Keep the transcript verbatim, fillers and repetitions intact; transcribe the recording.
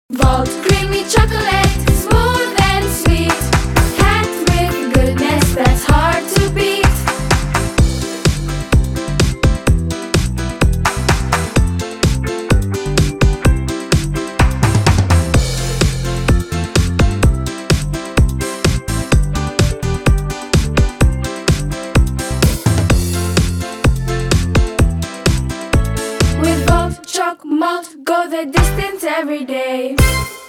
Vault creamy chocolate, smooth and sweet, packed with goodness that's hard to beat. With Vault choc malt, go the distance every day.